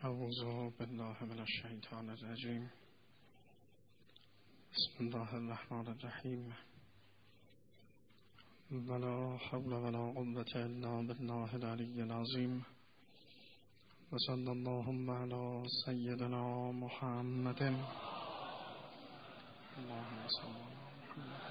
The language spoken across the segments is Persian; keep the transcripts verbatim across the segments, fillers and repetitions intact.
اعوذ بالله من الشیطان الرجیم. بسم الله الرحمن الرحیم. ولا حول ولا قوة الا بالله العلی العظیم. و صلی اللهم علی سیدنا محمد. اللهم صل علی محمد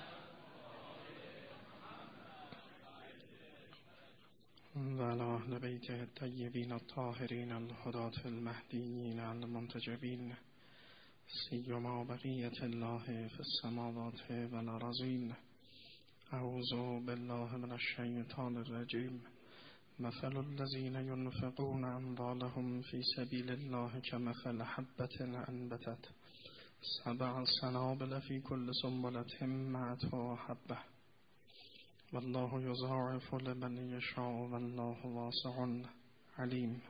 و علی اهل بیته الطیبین الطاهرین الهداة المهدیین المنتجبین، سیما بقیة الله فی السماوات والارضین. اعوذ بالله من الشیطان الرجیم. مثل الذین ينفقون اموالهم فی سبیل الله کمثل حبة انبتت سبع سنابل فی کل سنبلة مئة حبة والله یضاعف لمن یشاء والله واسع علیم.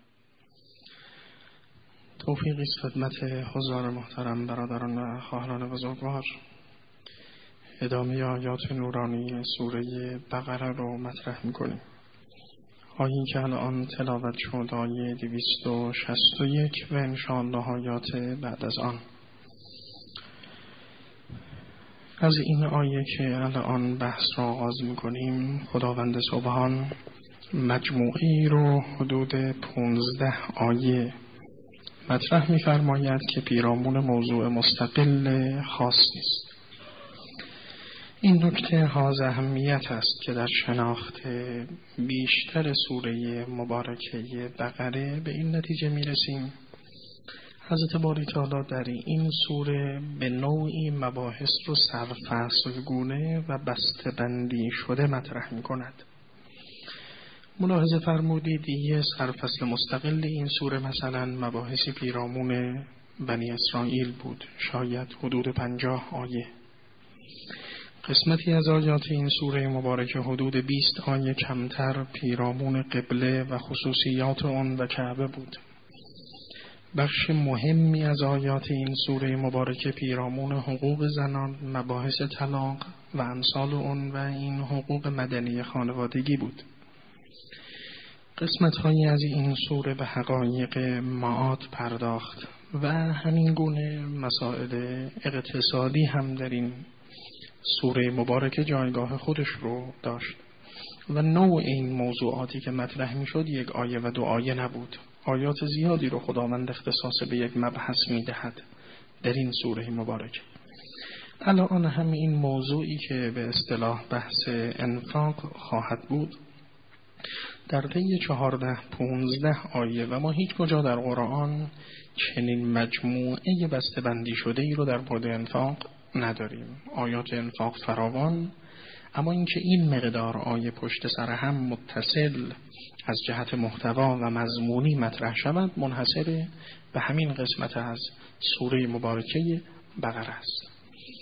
توفیقی است خدمت حضار محترم، برادران و خواهران بزرگوار. ادامه آیات نورانی سوره بقره رو مطرح می‌کنیم. آیه‌ای که الان تلاوت شد آیه دویست و شصت و یک و انشاءالله آیات بعد از آن. از این آیه که الان بحث را آغاز می‌کنیم، خداوند سبحان مجموعی رو حدود پانزده آیه مطرح می‌فرماید که پیرامون موضوع مستقل خاصی است. این نکته حائز اهمیت است که در شناخت بیشتر سوره مبارکه بقره به این نتیجه می‌رسیم حضرت باری تعالی در این سوره به نوعی مباحث رو سرفصلگونه و بسته‌بندی شده مطرح می‌کند. ملاحظه فرمودید یه سرفصل مستقل این سوره مثلا مباحثی پیرامون بنی اسرائیل بود، شاید حدود پنجاه آیه. قسمتی از آیات این سوره مبارکه حدود بیست آیه کمتر پیرامون قبله و خصوصیات آن و کعبه بود. بخش مهمی از آیات این سوره مبارکه پیرامون حقوق زنان، مباحث طلاق و امثال اون و این حقوق مدنی خانوادگی بود. قسمت‌هایی از این سوره به حقایق معاد پرداخت و همین گونه مسائل اقتصادی هم در این سوره مبارکه جایگاه خودش رو داشت و نوع این موضوعاتی که مطرح می‌شد یک آیه و دو آیه نبود. آیات زیادی رو خداوند اختصاص به یک مبحث می‌دهد در این سوره مبارکه. الان هم این موضوعی که به اصطلاح بحث انفاق خواهد بود در طی چهارده پونزده آیه و ما هیچ کجا در قرآن چنین مجموعه بسته‌بندی شده ای رو در مورد انفاق نداریم. آیات انفاق فراوان، اما اینکه این مقدار آیه پشت سر هم متصل از جهت محتوا و مضمونی مطرح شود منحصر به همین قسمت از سوره مبارکه بقره است.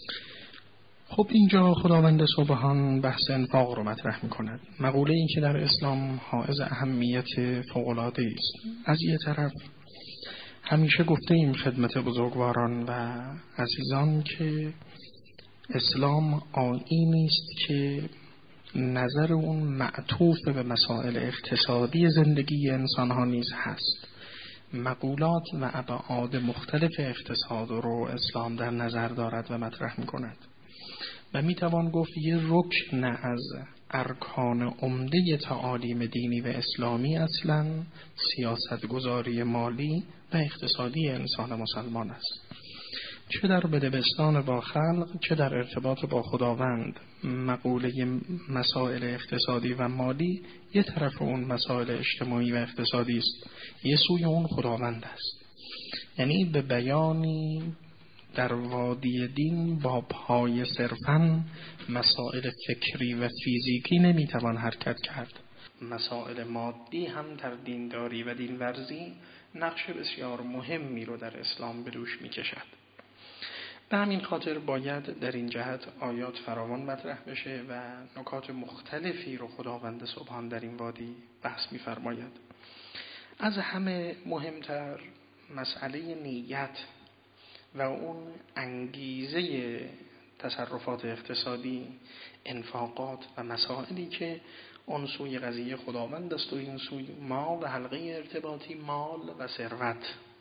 خب اینجا خداوند سبحان بحث انفاق رو مطرح می کند. مقوله این که در اسلام حائز اهمیت فوق‌العاده است. از یه طرف همیشه گفته ایم خدمت بزرگواران و عزیزان که اسلام آیینی است که نظر اون معطوف به مسائل اقتصادی زندگی انسان ها نیز هست. مقولات و ابعاد مختلف اقتصاد رو اسلام در نظر دارد و مطرح می کند و می توان گفت یه رکن از ارکان عمده تعالیم دینی و اسلامی اصلا سیاست گذاری مالی و اقتصادی انسان مسلمان است، چه در بدبستان با خلق چه در ارتباط با خداوند. مقوله مسائل اقتصادی و مالی یه طرف اون مسائل اجتماعی و اقتصادی است، یه سوی اون خداوند است. یعنی به بیانی در وادی دین با پای صرفاً مسائل فکری و فیزیکی نمیتوان حرکت کرد. مسائل مادی هم در دینداری و دینورزی نقش بسیار مهمی رو در اسلام به دوش میکشد. به همین خاطر باید در این جهت آیات فراوان مطرح بشه و نکات مختلفی رو خداوند سبحان در این وادی بحث می‌فرماید. از همه مهمتر مسئله نیت و اون انگیزه تصرفات اقتصادی، انفاقات و مسائلی که اون سوی قضیه خداوند است و این سوی ما و حلقه ارتباطی مال و ثروت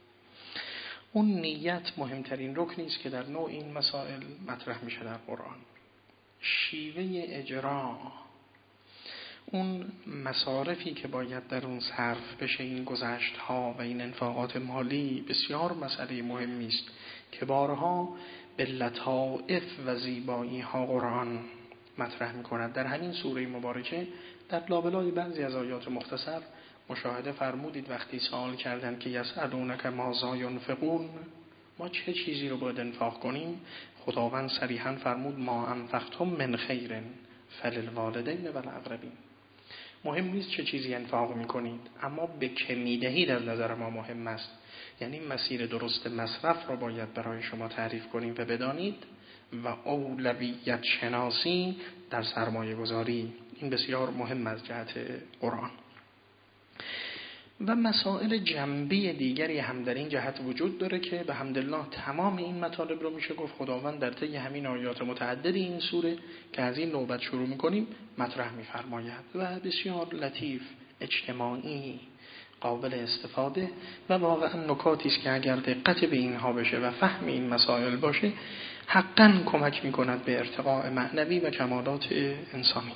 اون نیت مهمترین رکنی است که در نوع این مسائل مطرح میشه در قرآن. شیوه اجرا، اون مصارفی که باید در اون صرف بشه، این گذشت ها و این انفاقات مالی بسیار مسئله مهمی است که بارها به لطائف و زیبایی ها قرآن مطرح میکند. در همین سوره مبارکه در لابلای بعضی از آیات مختصر مشاهده فرمودید وقتی سوال کردند که یسألونک ماذا ینفقون، ما چه چیزی رو باید انفاق کنیم، خداوند صریحا فرمود ما انفقتم من خیر فللوالدین و الاقربین. مهم نیست چه چیزی انفاق میکنید، اما به که میدهید از نظر ما مهم است. یعنی مسیر درست مصرف رو باید برای شما تعریف کنیم و بدانید و اولویت شناسی در سرمایه گذاری، این بسیار مهم از جهت قرآن. و مسائل جنبی دیگری هم در این جهت وجود داره که به حمدالله تمام این مطالب رو میشه گفت خداوند در طی همین آیات متعدد این سوره که از این نوبت شروع میکنیم مطرح میفرماید و بسیار لطیف، اجتماعی، قابل استفاده و واقعا نکاتی است که اگر دقت به اینها بشه و فهم این مسائل باشه حقاً کمک میکند به ارتقاء معنوی و کمالات انسانی.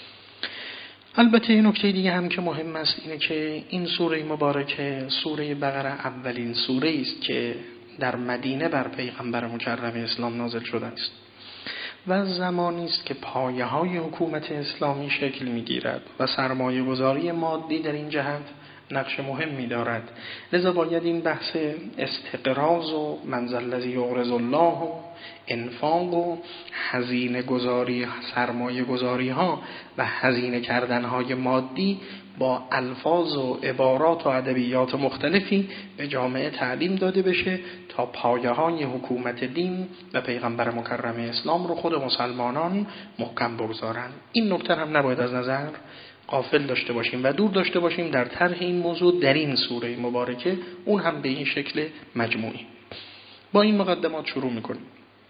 البته این نکته دیگه هم که مهم است اینه که این سوره مبارکه، سوره بقره، اولین سوره است که در مدینه بر پیغمبر مکرم اسلام نازل شده است و زمانی است که پایه‌های حکومت اسلامی شکل می‌گیرد و سرمایه گذاری مادی در این جهت نقش مهمی دارد. لذا باید این بحث استقراض و من ذا الذی یقرض الله و انفاق و هزینه گذاری، سرمایه گذاری ها و هزینه کردن های مادی با الفاظ و عبارات و ادبیات مختلفی به جامعه تعلیم داده بشه تا پایه های حکومت دین و پیغمبر مکرم اسلام رو خود مسلمانان محکم بگذارند. این نکته هم نباید از نظر غافل داشته باشیم و دور داشته باشیم در طرح این موضوع در این سوره مبارکه، اون هم به این شکل مجموعی. با این مقدمات شروع میکنیم.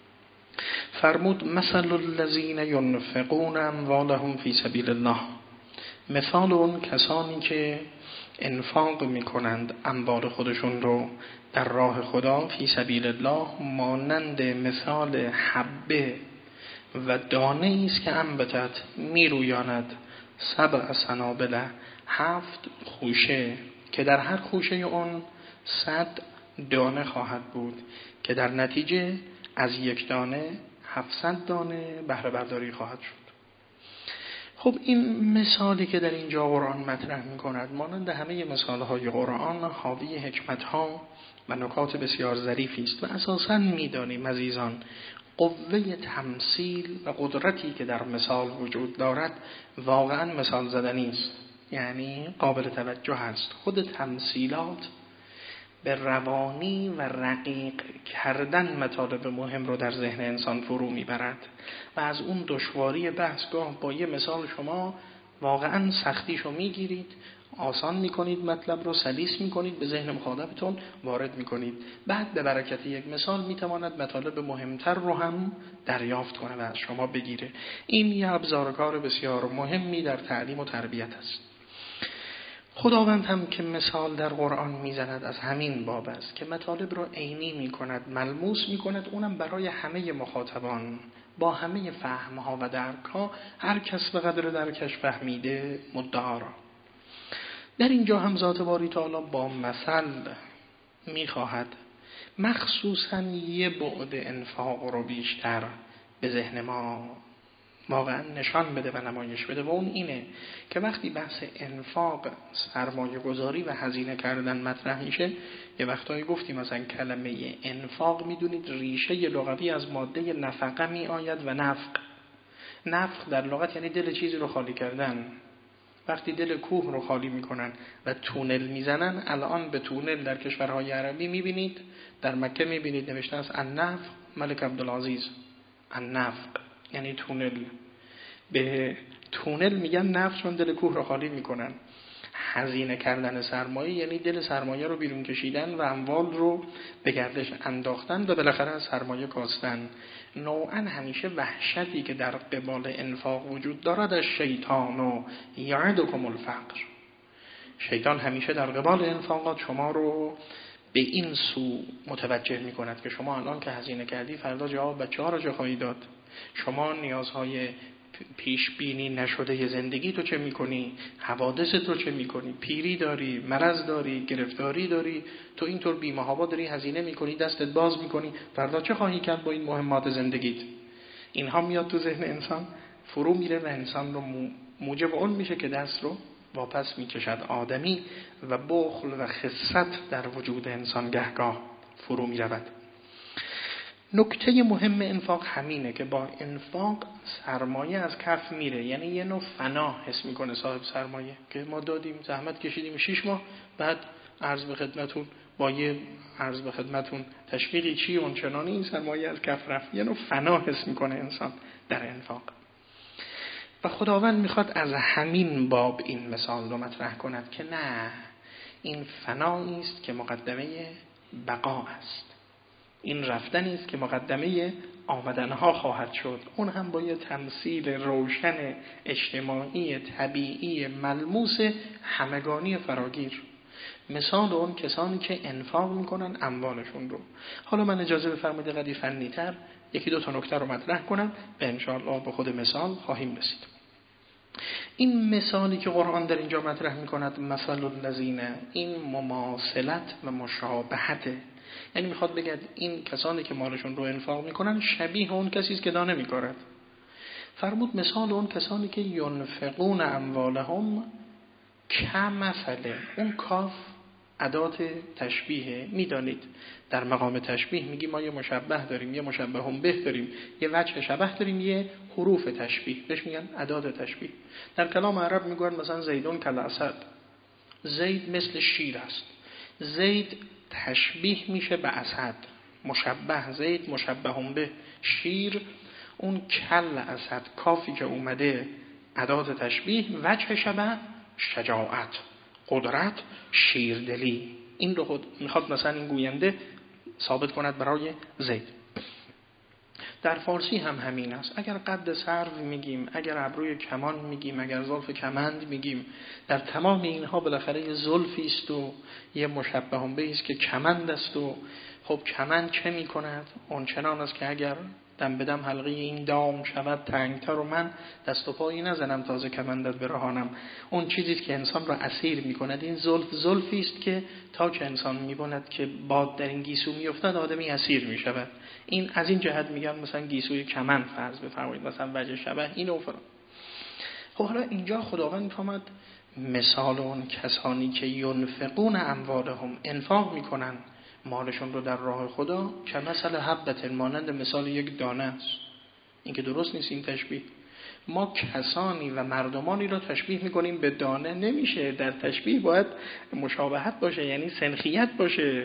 فرمود مثل الذین ینفقون اموالهم فی سبیل الله، مثال اون کسانی که انفاق میکنند اموال خودشون رو در راه خدا فی سبیل الله، مانند مثال حبه و دانه است که انبتت میرویاند سبع سنابل، هفت خوشه که در هر خوشه اون صد دانه خواهد بود که در نتیجه از یک دانه هفتصد دانه بهره برداری خواهد شد. خب این مثالی که در اینجا قرآن مطرح می کند مانند همه مثالهای قرآن حاوی حکمتها و نکات بسیار ظریفی است و اساساً می دانیم عزیزان قوه تمثیل و قدرتی که در مثال وجود دارد واقعا مثال زدنی است، یعنی قابل توجه است. خود تمثیلات به روانی و رقیق کردن مطالب مهم رو در ذهن انسان فرو میبرد و از اون دشواری بحث گاه با یه مثال شما واقعا سختیشو میگیرید، آسان میکنید، مطلب رو سلیس میکنید، به ذهن مخاطبتون وارد میکنید. بعد به برکت یک مثال میتواند مطالب مهمتر رو هم دریافت کنه و از شما بگیره. این یه ابزارکار بسیار مهمی در تعلیم و تربیت است. خداوند هم که مثال در قرآن میزند از همین باب است که مطالب رو عینی میکند، ملموس میکند، اونم برای همه مخاطبان با همه فهمها و درکها، هر کس به قدر درکش فهمیده مدعا را. در اینجا هم ذات باری تعالی با مثل میخواهد مخصوصاً یه بعد انفاق رو بیشتر به ذهن ما واقعا نشان بده و نمایش بده و اون اینه که وقتی بحث انفاق، سرمایه گذاری و هزینه کردن مطرح میشه، یه وقتایی گفتیم مثلا کلمه انفاق میدونید ریشه لغوی از ماده نفقه می آید و نفق. نفق در لغت یعنی دل چیزی رو خالی کردن. وقتی دل کوه رو خالی میکنن و تونل میزنن، الان به تونل در کشورهای عربی میبینید، در مکه میبینید نوشته است النفق ملک عبدالعزیز. النفق یعنی تونل. به تونل میگن نفق چون دل کوه رو خالی میکنن. هزینه کردن سرمایه یعنی دل سرمایه رو بیرون کشیدن و اموال رو به گردش انداختن و بالاخره از سرمایه کاستن. نوعا همیشه وحشتی که در قبال انفاق وجود دارد از شیطان و یعدکم الفقر. شیطان همیشه در قبال انفاقات شما رو به این سو متوجه می کند که شما الان که هزینه کردی فردا جواب بچه ها را چه خواهی داد؟ شما نیازهای پیش بینی نشده زندگی تو چه میکنی؟ حوادث تو چه میکنی؟ پیری داری، مرض داری، گرفتاری داری، تو اینطور بی‌محابا داری هزینه میکنی، دستت باز میکنی، فردا چه خواهی کرد با این مهمات زندگیت؟ اینها میاد تو ذهن انسان، فرو میره و انسان رو موجب اون میشه که دست رو واپس میکشد. آدمی و بخل و خست در وجود انسان گهگاه فرو میرود. نکته مهم انفاق همینه که با انفاق سرمایه از کف میره، یعنی یه نوع فنا حس میکنه صاحب سرمایه که ما دادیم، زحمت کشیدیم شش ماه، بعد عرض به خدمتون با یه عرض به خدمتون تشویقی چی اونچنانی این سرمایه از کف رفت. یه نوع فنا حس میکنه انسان در انفاق و خداوند میخواد از همین باب این مثال رو مطرح کند که نه، این فنایی است که مقدمه بقا است، این رفتنی است که مقدمه آمدنها خواهد شد. اون هم با یه تمثیل روشن اجتماعی طبیعی ملموس همگانی فراگیر، مثال اون کسانی که انفاق میکنن اموالشون رو. حالا من اجازه بفرمایید قدری فنی تر یکی دو تا نکته رو مطرح کنم و انشاءالله به خود مثال خواهیم رسید. این مثالی که قرآن در اینجا مطرح میکند، مثل الذین، این مماثلت و مشابهته، یعنی میخواد بگه این کسانی که مالشون رو انفاق میکنن شبیه اون کسی است که دانه میکارد. فرمود مثال اون کسانی که ینفقون اموالهم کمثل، اون کاف ادات تشبیه. میدانید در مقام تشبیه میگیم ما یه مشبه داریم، یه مشبه هم به داریم، یه وجه شبه داریم، یه حروف تشبیه بهش میگن ادات تشبیه. در کلام عرب میگن مثلا زیدون کالاسد، زید مثل شیر است. زید تشبیه میشه به اسد، مشبه زید مشبه هم به شیر، اون کل اسد کافی که اومده ادات تشبیه، وجه شبه شجاعت، قدرت، شیردلی. این رو خود میخواد مثلا این گوینده ثابت کند برای زید. در فارسی هم همین است. اگر قد سرو میگیم، اگر ابروی کمان میگیم، اگر زلف کمند میگیم، در تمام اینها بالاخره یه زلفی است و یه مشبه هم به است که کمند است. و خب کمند چه میکند؟ اون چنان است که اگر دم بدم حلقه این دام شود تنگتر و من دست و پایی نزنم تازه کمندت برهانم. اون چیزی که انسان را اسیر میکند. این زلف زلفی است که تا که انسان میبوند که باد در این گیسو میافتد آدمی اسیر میشود. این از این جهت میگن مثلا گیسوی کمند فرض بفرمایید، مثلا وجه شبه این و فرا. خب حالا اینجا خداوند میفهمد مثال اون کسانی که ینفقون اموالهم، انفاق میکنن مالشون رو در راه خدا، که مثل حبت، مانند مثال یک دانه است. این که درست نیست این تشبیه. ما کسانی و مردمانی را تشبیه میکنیم به دانه، نمیشه. در تشبیه باید مشابهت باشه، یعنی سنخیت باشه.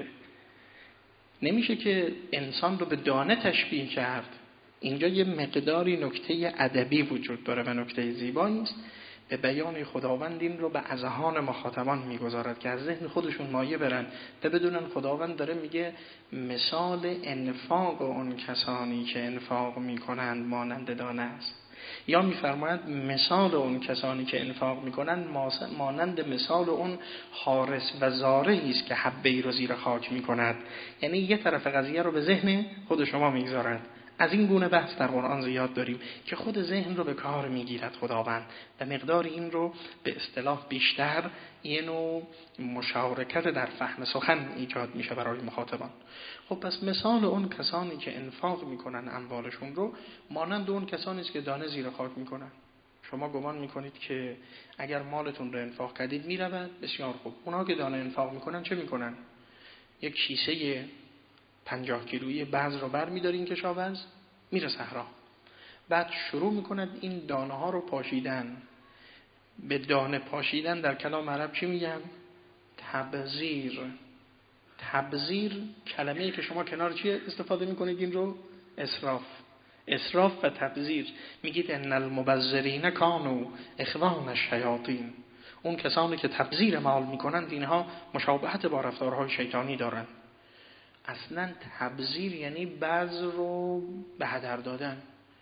نمیشه که انسان رو به دانه تشبیه کرد. اینجا یه مقداری نکته ادبی وجود داره و نکته زیبایی است. به بیان خداوند این رو به اذهان مخاطبان میگذارد که از ذهن خودشون مایه برن و بدونن خداوند داره میگه مثال انفاق اون کسانی که انفاق میکنند مانند دانه است، یا میفرماید مثال اون کسانی که انفاق میکنند مانند مثال اون حارس و زارعی است که حبه‌ای رو زیر خاک میکند. یعنی یه طرف قضیه رو به ذهن خود شما میگذارد. از این گونه بحث در قرآن زیاد داریم که خود ذهن رو به کار میگیرد خداوند و مقدار این رو به اصطلاح بیشتر یه نوع مشارکت در فهم سخن ایجاد میشه برای مخاطبان. خب پس مثال اون کسانی که انفاق میکنن اموالشون رو مانند اون کسانی است که دانه زیر خاک میکنن. شما گمان میکنید که اگر مالتون رو انفاق کردید میرود؟ بسیار خوب. اونها که دانه انفاق میکنن چه میکنن؟ یک کیسه پنجاه کیلویی بعض رو بر می‌دارین کشاورز، میره صحرا، بعد شروع میکند این دانه ها رو پاشیدن. به دانه پاشیدن در کلام عرب چی میگن؟ تبذیر. تبذیر کلمه‌ای که شما کنار چی استفاده میکنید این رو؟ اسراف. اسراف و تبذیر. میگید ان المبذرین کانوا اخوان الشیاطین. اون کسانی که تبذیر مال میکنند اینها مشابهت با رفتارهای شیطانی دارند. اصلا تبذیر یعنی بذر رو به هدر دادن.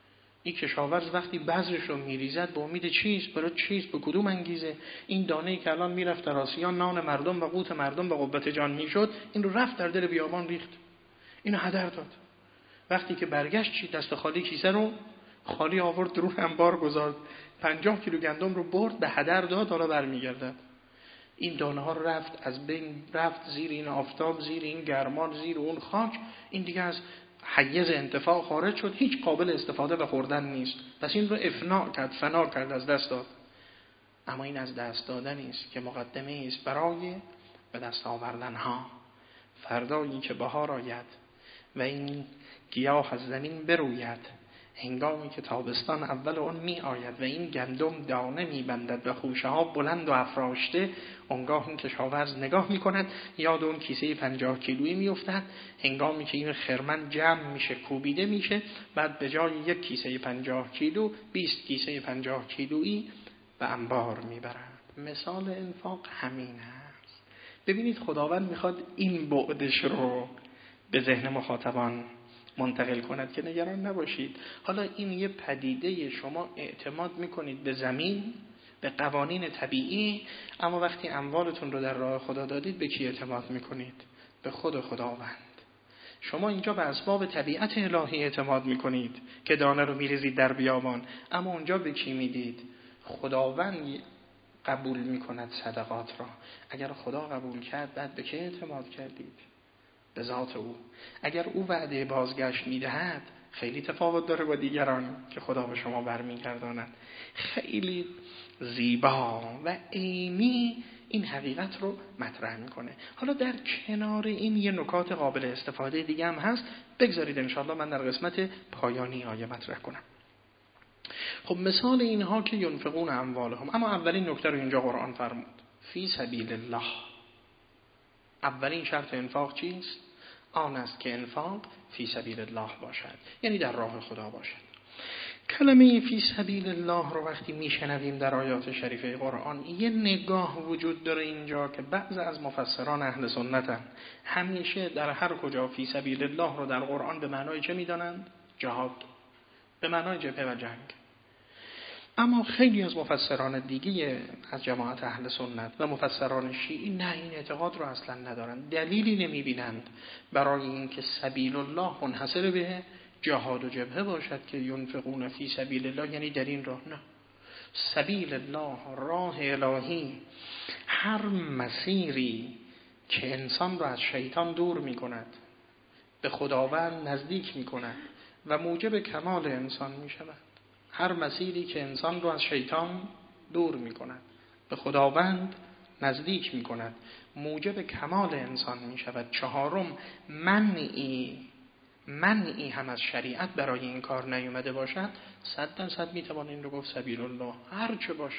این کشاورز وقتی بذرش رو میریزد به امید چیست؟ برای چیست؟ به کدوم انگیزه؟ این دانه‌ای که الان میرفت در آسیان نان مردم و قوت مردم به قوت جان میشد، این رو رفت در دل بیابان ریخت، اینو هدر داد. وقتی که برگشت چی؟ دست خالی کیسه رو خالی آورد رو انبار گذاشت، پنجاه کیلو گندم رو برد به هدر داد، حالا برمیگردد. این دانه ها رفت از بین رفت زیر این آفتاب، زیر این گرما، زیر اون خاک، این دیگه از حیز انتفاع خارج شد، هیچ قابل استفاده و خوردن نیست. پس این رو افنا کرد، فنا کرد، از دست داد. اما این از دست دادن است که مقدمه است برای به دست آوردن ها. فردایی که بهار آید و این گیاه از زمین بروید، هنگامی که تابستان اول اون می آید و این گندم دانه می بندد و خوشه ها بلند و افراشته، اونگاه این کشاورز نگاه می کند، یاد اون کیسه پنجاه کیلویی می افتد. هنگامی که این خرمن جمع میشه، کوبیده میشه، بعد به جای یک کیسه پنجاه کیلو بیست کیسه پنجاه کیلویی به انبار می برد. مثال انفاق همین است. ببینید خداوند میخواد این بعدش رو به ذهن مخاطبان منتقل کند که نگران نباشید. حالا این یه پدیده، شما اعتماد میکنید به زمین، به قوانین طبیعی، اما وقتی اموالتون رو در راه خدا دادید به کی اعتماد میکنید؟ به خود خداوند. شما اینجا به اسباب طبیعت الهی اعتماد میکنید که دانه رو میریزید در بیابان، اما اونجا به کی میدید؟ خداوند قبول میکند صدقات را. اگر خدا قبول کرد، بعد به کی اعتماد کردید؟ به ذات او. اگر او وعده بازگشت میدهد، خیلی تفاوت داره با دیگران که خدا به شما برمیگرداند. خیلی زیبا و عینی این حقیقت رو مطرح میکنه. حالا در کنار این یه نکات قابل استفاده دیگه هم هست، بگذارید انشاءالله من در قسمت پایانی آیه مطرح کنم. خب مثال اینها که ینفقون اموالهم، اما اولین نکته رو اینجا قرآن فرمود فی سبیل الله. اولین شرط انفاق چیست؟ آن است که انفاق فی سبیل الله باشد، یعنی در راه خدا باشد. کلمه فی سبیل الله رو وقتی میشنویم در آیات شریفه قرآن، یه نگاه وجود داره اینجا که بعضی از مفسران اهل سنتن همیشه در هر کجا فی سبیل الله رو در قرآن به معنای چه میدانند؟ جهاد، به معنای جبهه و جنگ. اما خیلی از مفسران دیگه از جماعت اهل سنت و مفسران شیعی نه، این اعتقاد رو اصلا ندارند، دلیلی نمیبینند برای اینکه سبیل الله منحصر به جهاد و جبهه باشد که ینفقون فی سبیل الله، یعنی در این راه. نه، سبیل الله، راه الهی، هر مسیری که انسان را از شیطان دور می کند، به خداوند نزدیک می کند و موجب کمال انسان می شود. هر مسیری که انسان رو از شیطان دور می کند، به خداوند نزدیک می کند، موجب کمال انسان می شود. چهارم، منعی منعی هم از شریعت برای این کار نیومده باشد، صد درصد می توان این رو گفت سبیل الله. هر چه باشد،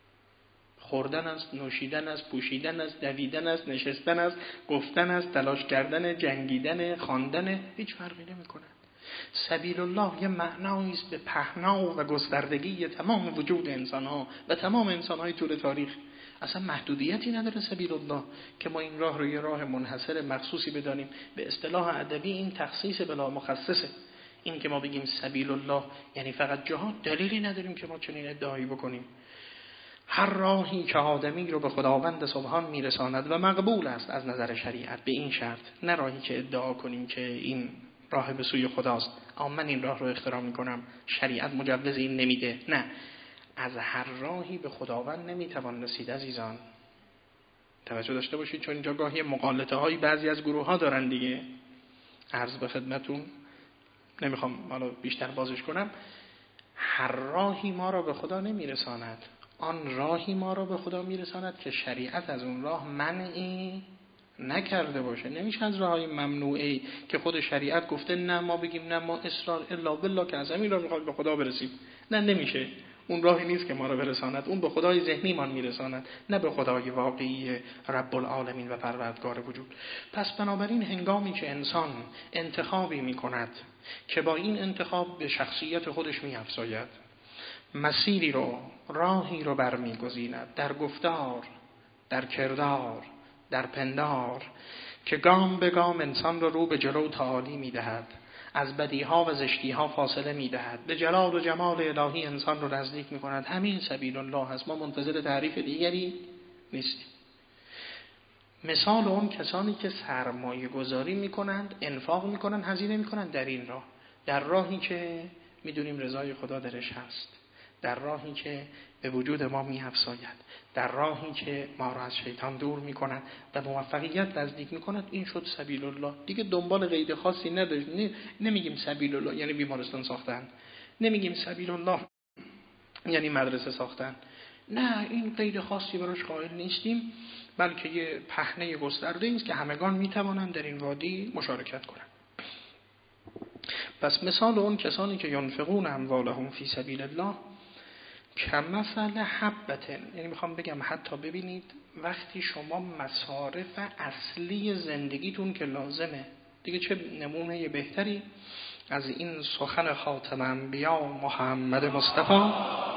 خوردن است، نوشیدن است، پوشیدن است، دویدن است، نشستن است، گفتن است، تلاش کردن، جنگیدن، خواندن، هیچ فرقی نمی کند. سبیل الله یه معنایی است به پهنا و گستردگی تمام وجود انسان‌ها و تمام انسان‌های طول تاریخ. اصلا محدودیتی نداره سبیل الله که ما این راه رو یه راه منحصر مخصوصی بدانیم. به اصطلاح ادبی این تخصیص بلا مخصصه. این که ما بگیم سبیل الله یعنی فقط جهاد، دلیلی نداریم که ما چنین ادعایی بکنیم. هر راهی که آدمی رو به خداوند سبحان میرساند و مقبول است از نظر شریعت، به این شرط، نه راهی که ادعا کنیم که این راه به سوی خداست، اما من این راه رو اختراع میکنم، شریعت مجوز این نمیده. نه، از هر راهی به خداوند نمیتوان رسید عزیزان. توجه داشته باشید، چون اینجا گاهی مغالطه هایی بعضی از گروه ها دارن دیگه. عرض به خدمتون، نمیخوام حالا بیشتر بازش کنم، هر راهی ما را به خدا نمیرساند. آن راهی ما را به خدا میرساند که شریعت از اون راه منعی نکرده باشه. نمیشه از راهی ممنوعی که خود شریعت گفته نه ما بگیم نه ما اصرار الا بالله که از همین راه میخواد به خدا برسیم. نه، نمیشه. اون راهی نیست که ما را برساند، اون به خدای ذهنی ما میرساند، نه به خدای واقعی رب العالمین و پروردگار وجود. پس بنابراین هنگامی که انسان انتخابی میکند که با این انتخاب به شخصیت خودش میافزاید، مسیری رو، راهی رو برمیگزیند در گفتار، در کردار، در پندار، که گام به گام انسان رو رو به جلو تعالی میدهد، از بدیها و زشتیها فاصله میدهد، به جلال و جمال الهی انسان رو نزدیک میکند. همین سبیل الله هست. ما منتظر تعریف دیگری نیستیم. مثال اون کسانی که سرمایه گذاری میکنند، انفاق میکنند، هزینه میکنند در این راه، در راهی که میدونیم رضای خدا درش هست، در راهی که به وجود ما میافزاید، در راهی که ما را از شیطان دور میکند و موفقیت نزدیک میکند. این شد سبیل الله. دیگه دنبال قید خاصی نداشت. نمیگیم سبیل الله یعنی بیمارستان ساختن، نمیگیم سبیل الله یعنی مدرسه ساختن، نه، این قید خاصی براش قائل نیستیم، بلکه یه پهنه گسترده است که همگان میتوانند در این وادی مشارکت کنند. پس مثال اون کسانی که ينفقون اموالهم فی سبیل الله کمثل حبة، یعنی میخوام بگم حتی ببینید وقتی شما مصارف اصلی زندگیتون که لازمه، دیگه چه نمونه بهتری از این سخن خاتم انبیا محمد مصطفی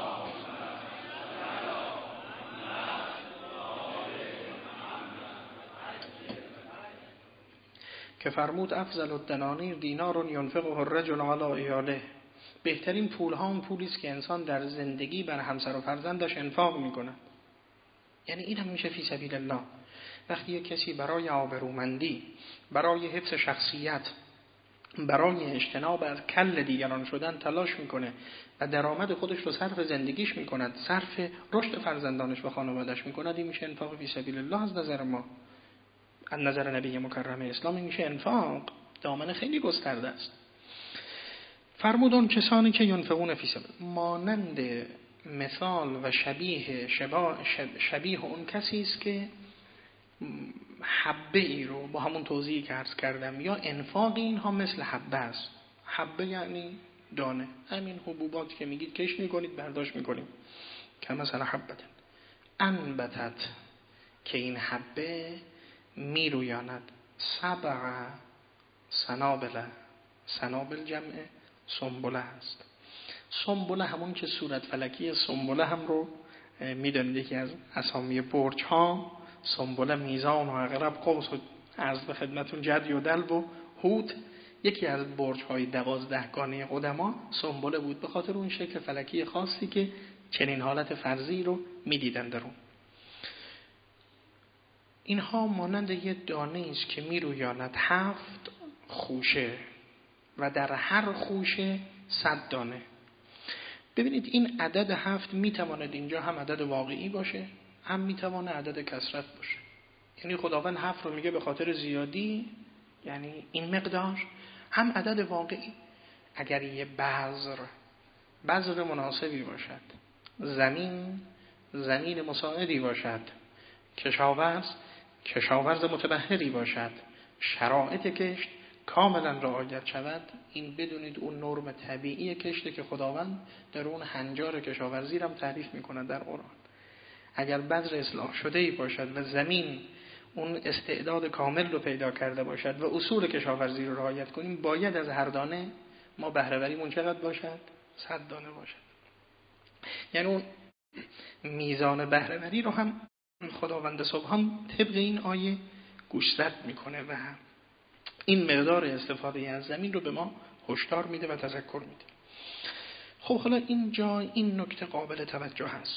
که فرمود افضل الدنانیر دینار ينفقه الرجل علی عیاله. بهترین پول ها اون پولی است که انسان در زندگی بر همسر و فرزندش انفاق میکنه. یعنی این هم میشه فی سبیل الله. وقتی یک کسی برای آبرومندی، برای حفظ شخصیت، برای اجتناب از کل دیگران شدن تلاش میکنه و درآمد خودش رو صرف زندگیش میکند، صرف رشد فرزندانش و خانواده‌اش میکند، این میشه انفاق فی سبیل الله. از نظر ما، از نظر نبی مکرم اسلامی میشه انفاق. دامن خیلی گسترده است. فرمودن کسانی که ينفقون فی سبیل، مانند مثال و شبیه شبا شبیه اون کسی است که حبه ای رو با همون توضیحی که عرض کردم، یا انفاق اینها مثل حبه است. حبه یعنی دانه، همین حبوبات که میگید کش میکنید برداشت میکنیم، که مثلا حبه انبتت، که این حبه میرویاند سبع سنابل. سنابل جمع سنبله است. سنبله همون که صورت فلکی سنبله هم رو میدونید، یکی از اسامی برج ها سنبله، میزان و عقرب، قوس و عرض به خدمتون جدی و دلو و حوت. یکی از برج های دوازده گانه قدما سنبله بود، به خاطر اون شکل فلکی خاصی که چنین حالت فرضی رو میدیدن در اون. اینها مانند یه دانه است که میرویاند هفت خوشه و در هر خوشه صد دانه. ببینید این عدد هفت میتواند اینجا هم عدد واقعی باشه، هم میتواند عدد کثرت باشه. یعنی خداوند هفت رو میگه به خاطر زیادی، یعنی این مقدار، هم عدد واقعی. اگر یه بذر بذر مناسبی باشد، زمین زمین مساعدی باشد، کشاورز کشاورز متبحری باشد، شرایط کشت کاملا رعایت شود، این بدونید اون نرم طبیعی کشته که خداوند در اون هنجار کشاورزی هم تعریف میکنه در قرآن. اگر بذر اصلاح شده ای باشد و زمین اون استعداد کامل رو پیدا کرده باشد و اصول کشاورزی رو رعایت کنیم، باید از هر دانه ما بهره وریمون چقدر باشد؟ صد دانه باشد. یعنی اون میزان بهره وری رو هم خداوند سبحان طبق این آیه گوشزد میکنه و این مقدار استفاده از زمین رو به ما هشدار میده و تذکر میده. خب حالا اینجا این نکته قابل توجه هست.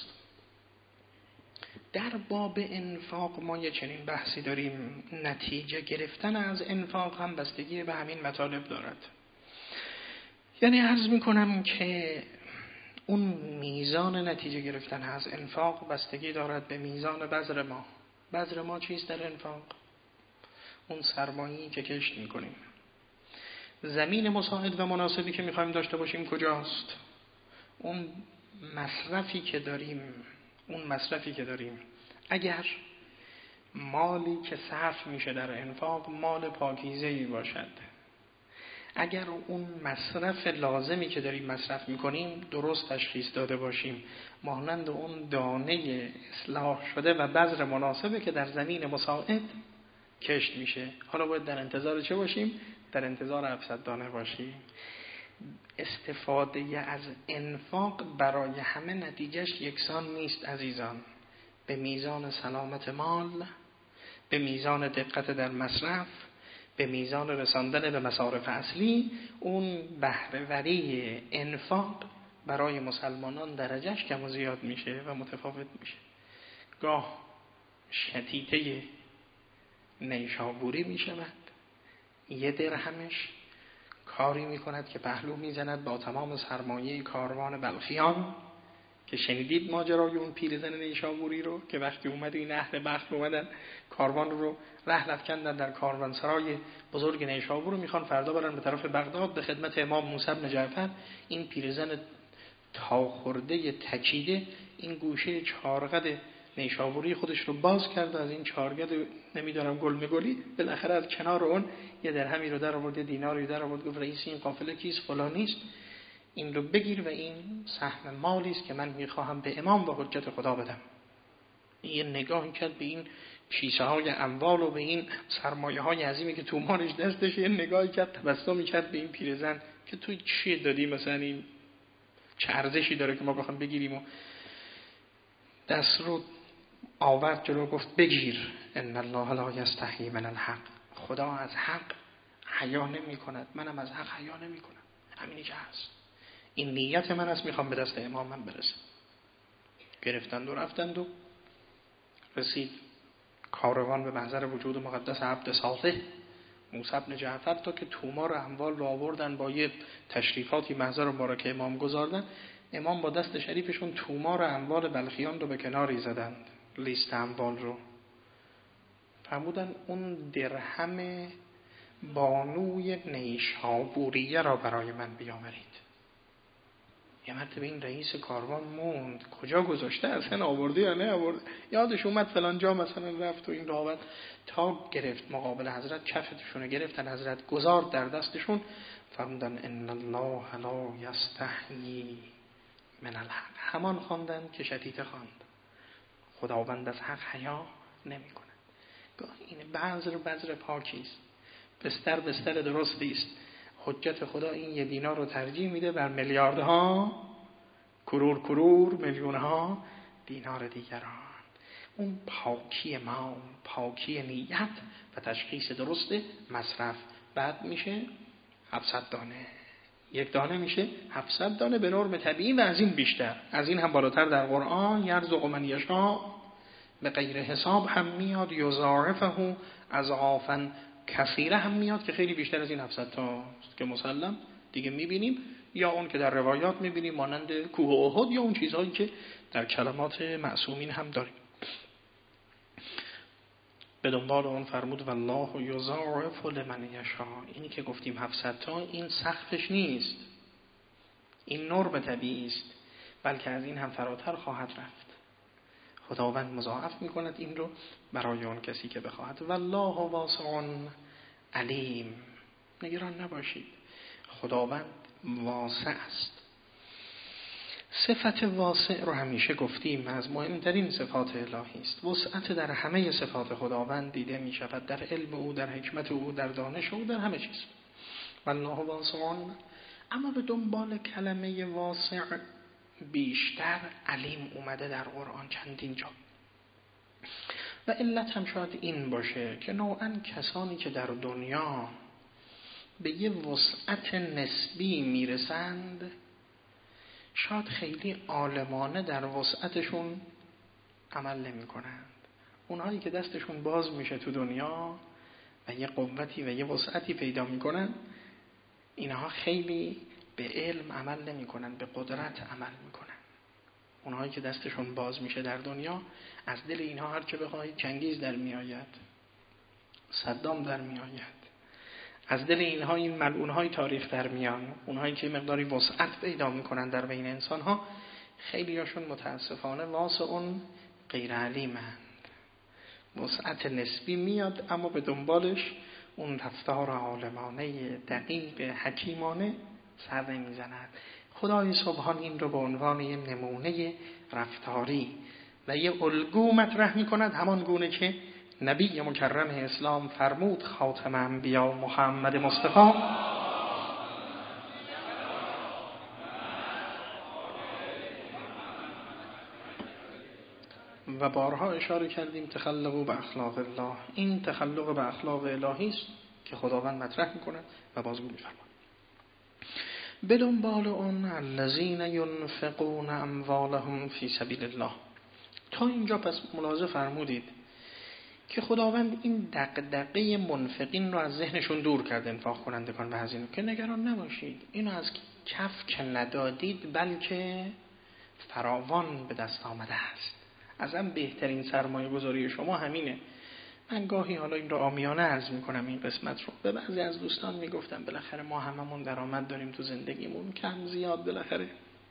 در باب انفاق ما یه چنین بحثی داریم، نتیجه گرفتن از انفاق هم بستگی به همین مطالب دارد. یعنی عرض میکنم که اون میزان نتیجه گرفتن از انفاق بستگی دارد به میزان بذر ما. بذر ما چیست در انفاق؟ اون سرمایه‌ای که کشت میکنیم. زمین مساعد و مناسبی که میخوایم داشته باشیم کجاست؟ اون مصرفی که داریم اون مصرفی که داریم اگر مالی که صرف میشه در انفاق مال پاکیزه‌ای باشد، اگر اون مصرف لازمی که داریم مصرف میکنیم درست تشخیص داده باشیم، مانند اون دانه اصلاح شده و بذر مناسبه که در زمین مساعد کشت میشه، حالا باید در انتظار چه باشیم؟ در انتظار هفتصد دانه باشیم. استفاده از انفاق برای همه نتیجهش یکسان نیست عزیزان. به میزان سلامت مال، به میزان دقت در مصرف، به میزان رساندن به مصارف اصلی، اون بهره‌وری انفاق برای مسلمانان درجهش کم و زیاد میشه و متفاوت میشه. گاه شتیته نیشابوری میشود، یه درهمش کاری میکند که پهلو میزند با تمام سرمایه کاروان بلخیان، که شنیدید ماجرای اون پیرزن نیشابوری رو که وقتی اومد این اهل بخت اومدن کاروان رو رحلت کردن در کاروانسرای بزرگ نیشابور رو میخوان فردا برن به طرف بغداد به خدمت امام موسی بن جعفر. این پیرزن تا خورده تکیده این گوشه چارقد نیشابوری خودش رو باز کرد و از این چارقد نمیدونم گل مگلی بالاخره از کنار اون یه درهمی رو در آورد، دیناری در آورد، گفت رئیس این قافله کیست؟ فلانیست، این رو بگیر و این سهم مالی است که من میخواهم به امام و حجت خدا بدم. یه نگاهی کرد به این کیسه های اموال و به این سرمایه های عظیمی که تومارش دستش، یه نگاهی کرد، تبسمی کرد به این پیرزن که توی چی دادی، مثلا این چه ارزشی داره که ما بخوام بگیریم، و دست رو آورد جلو گفت بگیر، ان الله لا یستحیی من الحق، خدا از حق حیا نمی کند، منم از حق حیا نمی کنم، همینی که هست، این نیت من است، میخوام به دست امامم برسم. گرفتند و رفتند و رسید کاروان به محضر وجود مقدس عبد صالح موسی بن جعفر، تا که تومار اموال رو آوردن با یه تشریفاتی محضر مبارک امام گذاردن. امام با دست شریفشون تومار اموال بلخیان رو به کناری زدند، لیست اموال رو فرمودن اون درهم بانوی نیشابوریه را برای من بیاورید. یه مرتبه این رئیس کاروان موند کجا گذاشته، اصلا آورده یا نه آورده، یادش اومد فلان جا مثلا رفت و این راوت، تا گرفت مقابل حضرت کفتشون گرفتن، حضرت گذارد در دستشون، فرمودن ان الله لا یستحیی من الحق، همان خواندن که شتیته خواند، خداوند از حق حیا نمی کند. گاه این بذر بذر پاکی است، بستر بستر درستی است، حجت خدا این یه دینار رو ترجیح میده بر میلیاردها کرور کرور میلیونها دینار دیگران. اون پاکی ما، پاکی نیت و تشخیص درست مصرف، بعد میشه هفتصد دانه، یک دانه میشه هفتصد دانه به نرم طبیعی و از این بیشتر، از این هم بالاتر در قرآن یرزق من یشاء به غیر حساب هم میاد، یضاعفه اضعافا کثیره هم میاد که خیلی بیشتر از این هفتصد تا که مسلم دیگه میبینیم، یا اون که در روایات میبینیم مانند کوه احد، یا اون چیزهایی که در کلمات معصومین هم داریم. به دنبال اون فرمود والله یضاعف لمن یشاء. اینی که گفتیم هفتصد تا این سقفش نیست، این نرم طبیعی است، بلکه از این هم فراتر خواهد رفت. خداوند مضاعف میکند این رو برای اون کسی که بخواهد. والله واسع علیم، نگران نباشید، خداوند واسع است. صفت واسع رو همیشه گفتیم از مهمترین صفات الهی است. وسعت در همه صفات خداوند دیده می شود، در علم او، در حکمت او، در دانش او، در همه چیز. والله واسع. اما به دنبال کلمه واسع بیشتر علیم اومده در قرآن چندین جا، و علت هم شاید این باشه که نوعاً کسانی که در دنیا به یه وسعت نسبی میرسند شاید خیلی عالمانه در وسعتشون عمل نمی کنند. اونهایی که دستشون باز میشه تو دنیا و یه قوتی و یه وسعتی پیدا میکنن، اینها خیلی به علم عمل نمی کنن، به قدرت عمل میکنن. اونهایی که دستشون باز میشه در دنیا، از دل اینها هر چه بخواهید چنگیز در میآید، صدام در میآید، از دل اینها این ملعونهای تاریخ در میان. اونهایی که مقداری وسعت پیدا میکنن در بین انسانها، خیلی هاشون متاسفانه واسعون غیر علیمند. وسعت نسبی میاد اما به دنبالش اون رفتار عالمانه دقیق حکیمانه سر نمیزند. خدای سبحان این رو به عنوان یه نمونه رفتاری و یه الگو مطرح میکند، همان گونه که نبی مکرم اسلام فرمود خاتم انبیا محمد مصطفی و بارها اشاره کردیم تخلقوا به اخلاق الله. این تخلق به اخلاق الهی است که خداوند مطرح میکنه و بازگو میفرماید. به دنبال اون الذین ینفقون اموالهم فی سبیل الله. تا اینجا پس ملاحظه فرمودید که خداوند این دغدغه منفقین رو از ذهنشون دور کرد، انفاق کنندگان و هزینه، که نگران نباشید، اینو از کف که ندادید بلکه فراوان به دست آمده است. ازم بهترین سرمایه گذاری شما همینه. من گاهی حالا این رو عامیانه عرض میکنم این قسمت رو، به بعضی از دوستان میگفتم بالاخره ما هممون درآمد داریم تو زندگیمون، کم زیاد بالاخره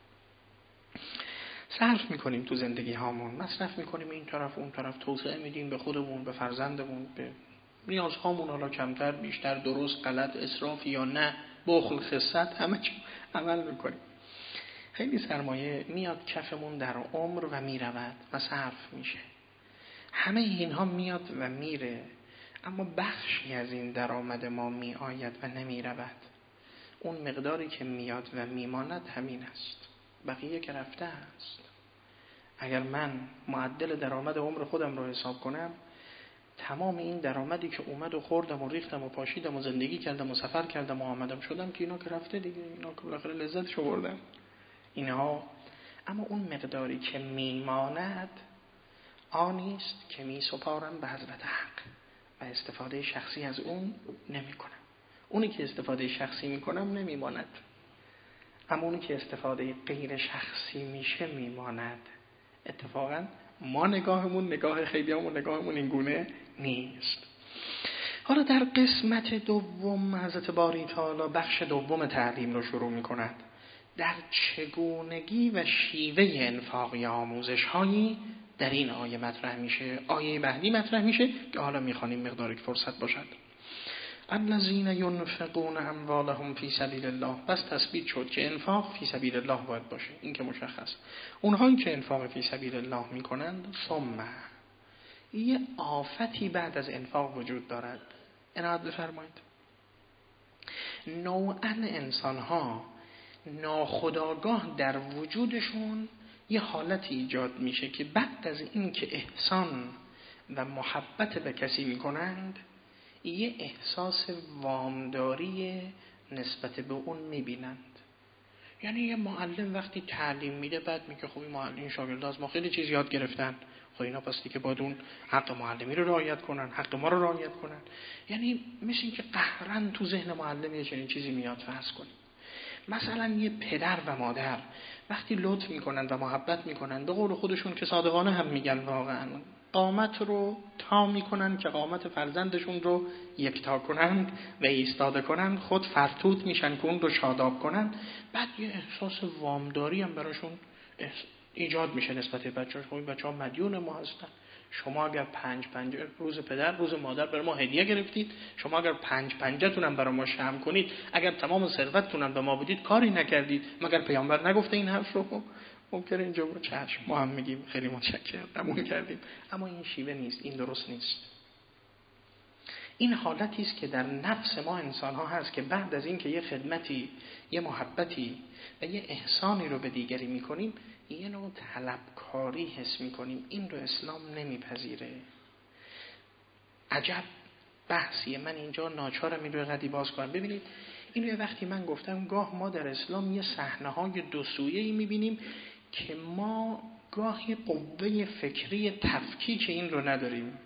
صرف میکنیم تو زندگی هامون، مصرف میکنیم این طرف اون طرف، توسعه میدیم به خودمون، به فرزندمون، به نیازهامون، حالا کمتر بیشتر، درست غلط، اسراف یا نه، بخل خست، همه چی عمل میکنیم. خیلی سرمایه میاد کفمون در عمر و میرود و صرف میشه. همه اینها میاد و میره، اما بخشی از این درآمد ما میآید و نمیرود. اون مقداری که میاد و میماند همین است، بقیه که رفته است. اگر من معدل درآمد عمر خودم رو حساب کنم، تمام این درآمدی که اومد و خوردم و ریختم و پاشیدم و زندگی کردم و سفر کردم و آمدم شدم، که اینا که رفته دیگه، اینا که بالاخره لذتشو بردم اینها. اما اون مقداری که میماند آنیست که می سپارم به حضرت حق و استفاده شخصی از اون نمی کنم. اونی که استفاده شخصی می کنم نمی ماند، اما اونی که استفاده غیر شخصی میشه میماند. اتفاقا ما نگاهمون، نگاه خیلی همون نگاهمون این گونه نیست. حالا در قسمت دوم حضرت باری تعالی بخش دوم تعلیم رو شروع می کند. در چگونگی و شیوه انفاق یا آموزش هایی در این آیه مطرح میشه. آیه بعدی مطرح میشه که حالا میخوانیم مقداری که فرصت باشد. الذین ینفقون اموالهم فی سبیل الله. بس تثبیت شد که انفاق فی سبیل الله باید باشه، این که مشخص. اونهایی که انفاق فی سبیل الله میکنند، ثم یه آفتی بعد از انفاق وجود دارد. عنایت بفرمایید. نوعاً انسان ها ناخودآگاه در وجودشون یه حالتی ایجاد میشه که بعد از این که احسان و محبت به کسی میکنند، یه احساس وامداری نسبت به اون میبینند. یعنی یه معلم وقتی تعلیم میده بعد میگه خب این معلم، این شاگردا از ما خیلی چیز یاد گرفتن، خب اینا پس دیگه باید اون حق معلمی رو رعایت کنن، حق ما رو رعایت کنن. یعنی مثل این که قهرن تو ذهن معلم یه چنین چیزی میاد. فرض کنید مثلا یه پدر و مادر وقتی لطف میکنن و محبت میکنن، به قول خودشون که صادقانه هم میگن، واقعا قامت رو تا میکنن که قامت فرزندشون رو یکتا کنند و ایستاده کنند، خود فرتوت میشن که اون رو شاداب کنند. بعد یه احساس وامداری هم براشون ایجاد میشه نسبت به بچه‌ها. خب این بچه‌ها مدیون ما هستن. شما اگر پنج پنج روز پدر روز مادر برای ما هدیه گرفتید، شما اگر پنج پنجتون هم برای ما شام کنید، اگر تمام ثروتتون هم به ما بدید، کاری نکردید. مگر پیامبر نگفته این حرف رو؟ ممکنه اینجا با چشم ما هم میگیم خیلی متشکرم، قبول کردیم، اما این شیوه نیست، این درست نیست. این حالتی است که در نفس ما انسان ها هست که بعد از این که یه خدمتی، یه محبتی و یه احسانی رو به دیگری میکنیم، یه نوع طلبکاری حس میکنیم. این رو اسلام نمیپذیره. عجب بحثیه. من اینجا ناچارم این رو قدی باز کنم. ببینید این رو وقتی من گفتم گاه ما در اسلام یه صحنه‌های دو سویه‌ای میبینیم که ما گاهی قوه فکری تفکیک این رو نداریم.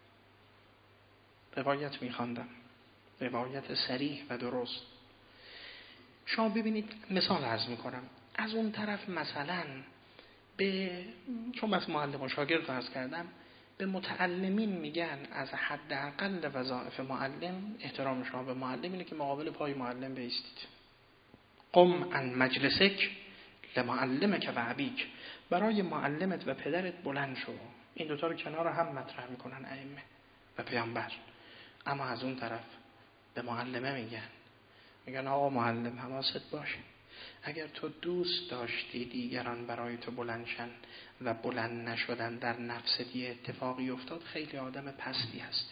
روایت میخواندم، روایت صریح و درست. شما ببینید مثال عرض میکنم. از اون طرف مثلا به، چون بس معلم و شاگرد عرض کردم، به متعلمین میگن از حداقل وظایف معلم، احترام شما به معلم اینه که مقابل پای معلم بایستید. قم عن مجلسک لمعلمک و ابیک. برای معلمت و پدرت بلند شو. این دوتا رو کنار هم مطرح میکنن ائمه و پیامبر. اما از اون طرف به معلمه میگن میگن آقا معلم حواست باشه، اگر تو دوست داشتی دیگران برای تو بلندشن و بلند نشدن، در نفست یه اتفاقی افتاد، خیلی آدم پستی هستی.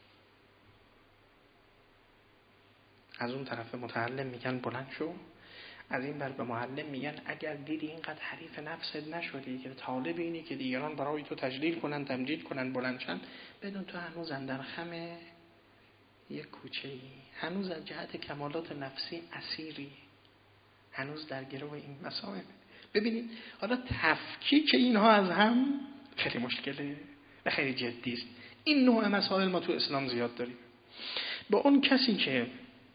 از اون طرف متعلم میگن بلند شو، از این بر به معلم میگن اگر دیدی اینقدر حریف نفست نشدی که طالب اینی که دیگران برای تو تجلیل کنن، تمجید کنن، بلندشن، بدون تو هنوز اندر خم یک کوچه‌ای، هنوز از جهت کمالات نفسی اسیری، هنوز در گرو این مسائل. ببینید حالا تفکیک اینها از هم خیلی مشکله و خیلی جدی است. این نوع مسائل ما تو اسلام زیاد داریم. با اون کسی که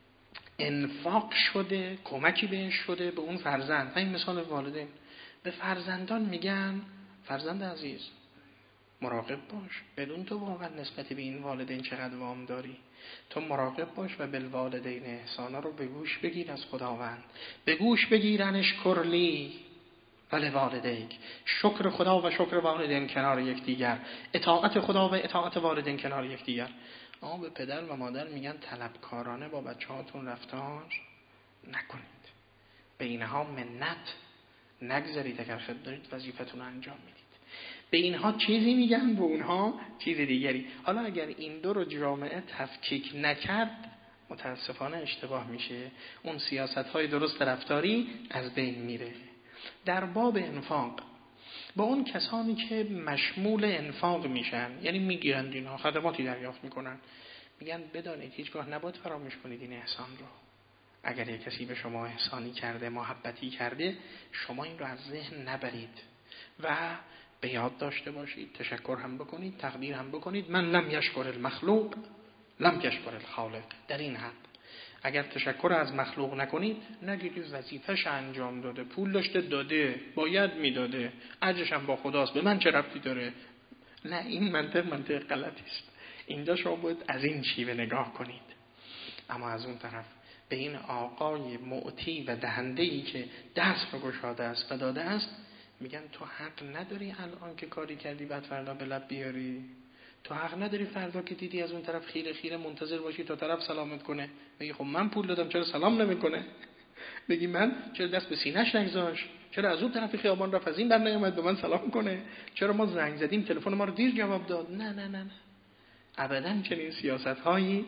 انفاق شده، کمکی بهش شده، به اون فرزند، این مثال والدین، به فرزندان میگن فرزند عزیز مراقب باش، بدون تو واقعا نسبت به این والدین چقدر وام داری، تو مراقب باش و بالوالدین احسانا رو به گوش بگیر از خداوند، به گوش بگیرنش کرلی ولی والدیک، شکر خدا و شکر والدین کنار یکدیگر، اطاعت خدا و اطاعت والدین کنار یکدیگر. اما به پدر و مادر میگن طلبکارانه با بچه‌هاتون رفتار نکنید، به اینها منت نگذارید، اگر خود دارید وظیفتون رو انجام میدید. به اینها چیزی میگن، به اونها چیز دیگری. حالا اگر این دو رو جامعه تفکیک نکرد متاسفانه اشتباه میشه، اون سیاست‌های درست رفتاری از بین میره. در باب انفاق با اون کسانی که مشمول انفاق میشن، یعنی میگیرند اینها خدماتی دریافت میکنن، میگن بدانید هیچگاه نباید فراموش کنید این احسان رو. اگر یک کسی به شما احسانی کرده، محبتی کرده، شما این رو از ذهن نبرید و به یاد داشته باشید، تشکر هم بکنید، تقدیر هم بکنید. من لم یشکر المخلوق لم یشکر الخالق. در این حد اگر تشکر از مخلوق نکنید، نگید وظیفه‌ش انجام داده، پول داشته داده، باید میداده، اجرش هم با خداست، به من چه ربطی داره. نه، این منطق منطق غلطی است. اینجا شما باید از این شیوه نگاه کنید. اما از اون طرف به این آقای معطی و دهنده‌ای که دست رو گشاده است و داده است میگن تو حق نداری الان که کاری کردی بعد فردا به لب بیاری. تو حق نداری فردا که دیدی از اون طرف خیره خیره منتظر باشی تا طرف سلامت کنه، بگی خب من پول دادم چرا سلام نمیکنه؟ بگی من چرا دست به سینه‌اش نگذاشت؟ چرا از اون طرف خیابان رفت از این بر نیامد به من سلام کنه؟ چرا ما زنگ زدیم تلفن ما رو دیر جواب داد؟ نه نه نه نه، ابداً چنین سیاست‌هایی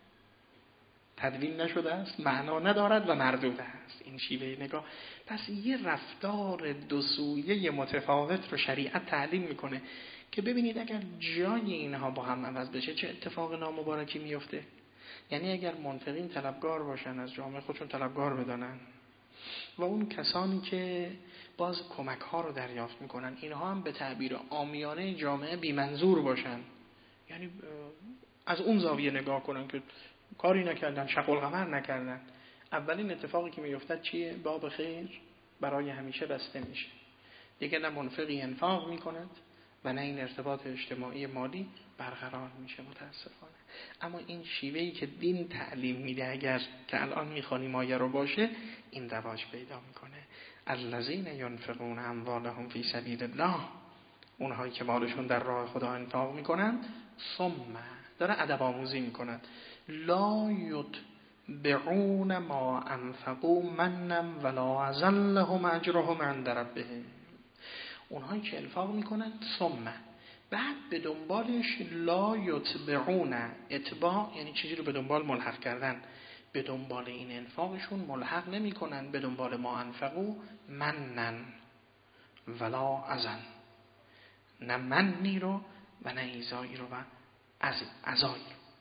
تدوین نشده است، معنا ندارد و مردود است این شیوه نگاه. پس یه رفتار دو سویه متفاوت رو شریعت تعلیم میکنه که ببینید اگر جای اینها با هم عوض بشه چه اتفاق نامبارکی میفته. یعنی اگر منفقین طلبگار باشن، از جامعه خودشون طلبگار بدانن و اون کسانی که باز کمک ها رو دریافت میکنن اینها هم به تعبیر عامیانه جامعه بی منظور باشن، یعنی از اون زاویه نگاه کنن که کاری نکردن، شق القمر نکردن، اولین اتفاقی که میفته چیه؟ باب خیر برای همیشه بسته میشه. دیگه نه منفقی انفاق میکند و نه این ارتباط اجتماعی مالی برقرار میشه متاسفانه. اما این شیوهی که دین تعلیم میده اگر که الان میخوانیم آیه رو باشه، این رواج پیدا میکنه. الذین ینفقون اموالهم فی سبیل الله، اونهایی که مالشون در راه خدا انفاق میکنن، ثم داره ادب آموزی میکنن، لا یتبعون ما انفقوا منا ولا اذى لهم اجرهم عند ربهم. اونهایی که انفاق میکنن ثم، بعد به دنبالش لا یتبعون، اتباع یعنی چیزی رو به دنبال ملحق کردن، به دنبال این انفاقشون ملحق نمی کنن به دنبال ما انفقوا منن ولا اذى، نه منی رو و نه ایذایی رو و عزایی.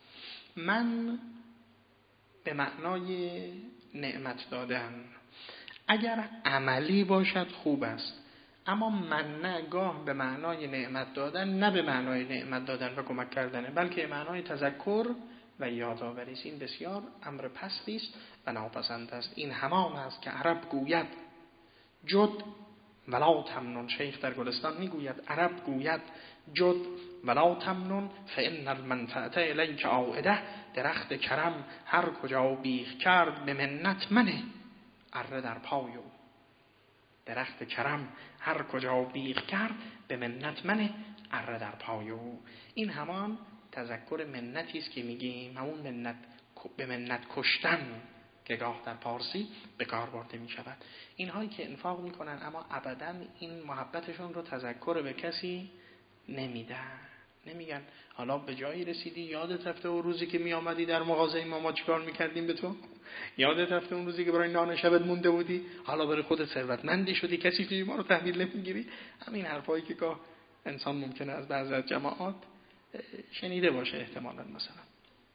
من به معنای نعمت دادن، اگر عملی باشد خوب است، اما من گاه به معنای نعمت دادن نه به معنای نعمت دادن و کمک کردنه، بلکه به معنای تذکر و یادآوری است. این بسیار امر پستی است و ناپسند است. این همان است که عرب گوید جد ولا تمنن. شیخ در گلستان میگوید عرب گوید جد ولا تمنن فان المنفعه الیک عائده. درخت کرم هر کجا بیخ کرد به منت منه اره در پای او. درخت کرم هر کجا بیخ کرد به منت منه اره در پای او. این همان تذکر منتی است که میگیم، همون منت به منت کشتن که گاه در پارسی به کار برده می شود. اینهایی که انفاق می کنن اما ابداً این محبتشون رو تذکر به کسی نمیدن، نمیگن حالا به جایی رسیدی یادت رفته اون روزی که می آمدی در مغازه ما ما چیکار میکردیم به تو؟ یادت رفته اون روزی که برای نان شبت مونده بودی؟ حالا برای خودت ثروتمندی شدی کسی توی ما رو تحویل نمیگیری؟ همین حرفایی که گاه انسان ممکنه از بعضی از جماعات شنیده باشه احتمالاً. مثلا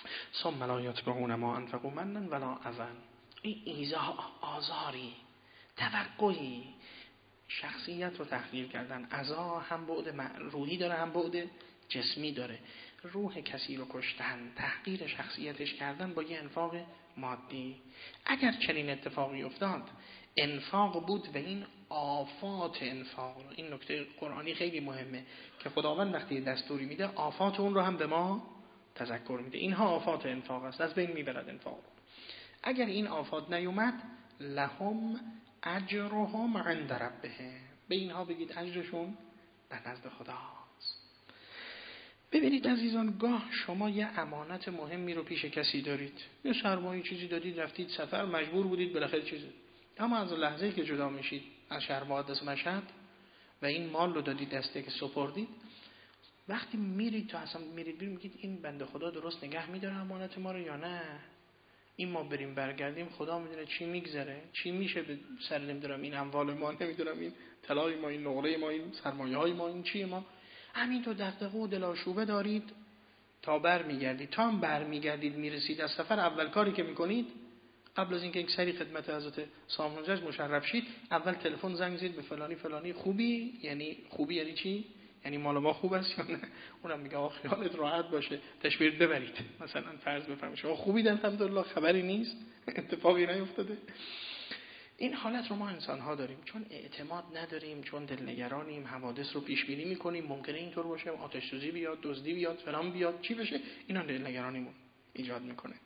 ثم لا یتبعون ما انفقوا منا ولا اذى. این ایذا، آزاری، توقعی، شخصیت رو تحقیر کردن. اذا هم بعد روحی داره هم بعد جسمی داره. روح کسی رو کشتن، تحقیر شخصیتش کردن با یه انفاق مادی. اگر چنین اتفاقی افتاد، انفاق بود و این آفات انفاق رو، این نکته قرآنی خیلی مهمه که خداوند وقتی دستوری میده آفات اون رو هم به ما تذکر میده. اینها آفات انفاق است، از بین میبرد انفاق. اگر این آفات نیومد، لهم اجرهم عند ربهم، به اینها بگید اجرشون در نزد خداست. ببینید عزیزان، گاه شما یه امانت مهمی رو پیش کسی دارید، یه سرمایه چیزی دادید، رفتید سفر، مجبور بودید بالاخره چیزی، اما از لحظه‌ای که جدا میشید از شهر مقدس مشهد و این مال رو دادید دسته که سپردید، وقتی میرید تو اصلا میرید بیرون میگید این بنده خدا درست نگه میداره امانت ما رو یا نه؟ این ما بریم برگردیم خدا میدونه چی میگذره، چی میشه به سر نمیدونم این اموال ما، نمیدونم این طلای ما، این نقره ما، این سرمایه های ما، این چیه ما. همینطور دغدغه و دلاشوبه دارید تا بر میگردید. تا هم بر میگردید میرسید از سفر، اول کاری که میکنید قبل از اینکه یک سری خدمت حضرت سامونجش مشرف شید، اول تلفن زنگ زدید به فلانی فلانی، خوبی؟ یعنی خوبی یعنی چی؟ یعنی مال ما خوب است یا نه؟ اونم میگه آخ خیالت راحت باشه تشویر ببرید، مثلا فرض بفرمایید شما خوبید الحمدلله، خبری نیست، اتفاقی نیفتاده. این حالت رو ما انسان ها داریم، چون اعتماد نداریم، چون دلنگرانیم، حوادث رو پیش بینی میکنیم، ممکنه اینطور باشه، آتش سوزی بیاد، دزدی بیاد، فلان بیاد، چی بشه، اینا دلنگرانیمون ایجاد میکنه.